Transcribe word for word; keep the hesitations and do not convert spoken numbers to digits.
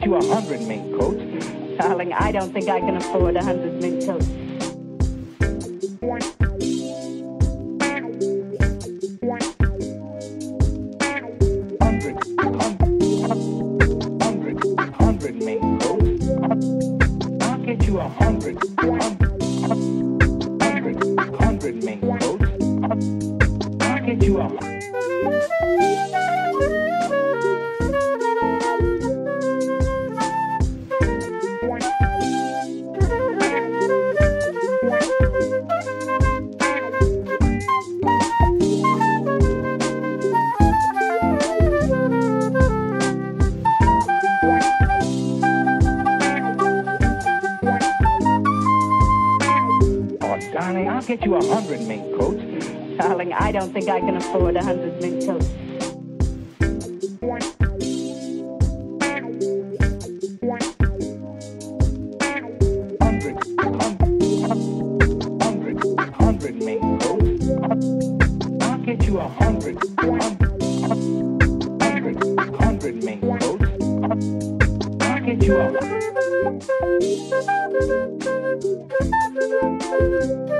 you a hundred mink coats. Darling, I don't think I can afford a hundred mink coats. Hundred, hundred, hundred, hundred mink coats. I'll get you a hundred, hundred, hundred mink coats. I'll get you a hundred. Darling, I'll get you a hundred mink coats. Darling, I don't think I can afford a hundred mink coats. Hundred, hundred, hundred, hundred mink coats. I'll get you a hundred, hundred, hundred mink coats. I'll get you a hundred.